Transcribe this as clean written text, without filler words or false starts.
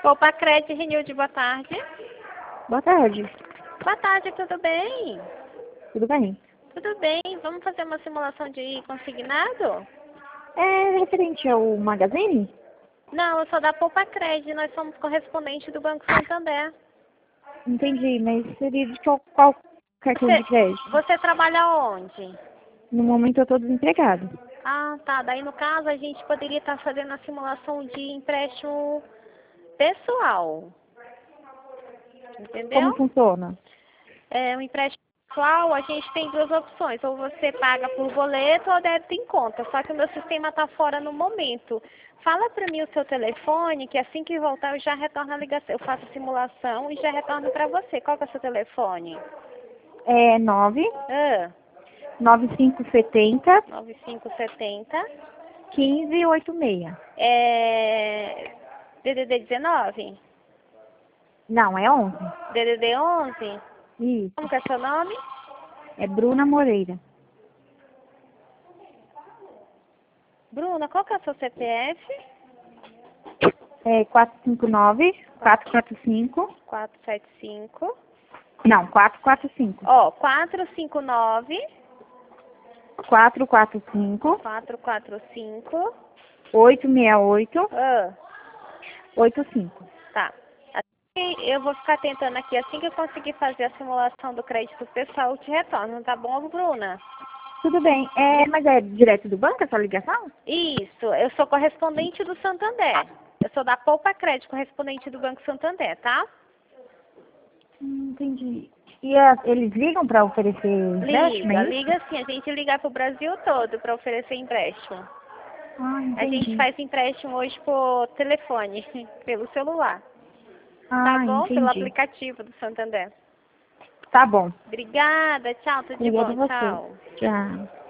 Poupa Crédito, Renilde, boa tarde. Boa tarde. Boa tarde, tudo bem? Tudo bem? Tudo bem, vamos fazer uma simulação de consignado? É referente ao Magazine? Não, eu sou da Poupa Crédito, nós somos correspondente do Banco Santander. Entendi, mas seria de qual cartão de crédito? Você trabalha onde? No momento eu estou desempregado. Ah, tá. Daí, no caso, a gente poderia estar fazendo a simulação de empréstimo pessoal. Entendeu? Como funciona? É, um empréstimo pessoal, a gente tem duas opções. Ou você paga por boleto ou débito em conta. Só que o meu sistema está fora no momento. Fala para mim o seu telefone, que assim que voltar eu já retorno a ligação. Eu faço a simulação e já retorno para você. Qual que é o seu telefone? É 9 Ah, 9570 9570. 1586. É... DDD 19? Não, é 11. DDD 11? Isso. Como que é seu nome? É Bruna Moreira. Bruna, qual que é o seu CPF? É 459 445. 475. Não, 445. Ó, 459 445 445. 868 Ah, 85. tá. Assim, eu vou ficar tentando aqui. Assim que eu conseguir fazer a simulação do crédito pessoal, eu te retorno, tá bom, Bruna? Tudo bem. Mas é direto do banco essa ligação? Isso, eu sou correspondente do Santander. Eu sou da Poupa Crédito, correspondente do Banco Santander, tá? Entendi. E eles ligam para oferecer empréstimo, é isso? Liga sim. A gente liga pro Brasil todo para oferecer empréstimo. Ah, A gente entendi. faz empréstimo hoje por telefone, pelo celular. Tá Ah, bom? Pelo entendi. aplicativo do Santander. Tá bom. Obrigada, tchau, tudo de Obrigada a bom, você. tchau. Tchau.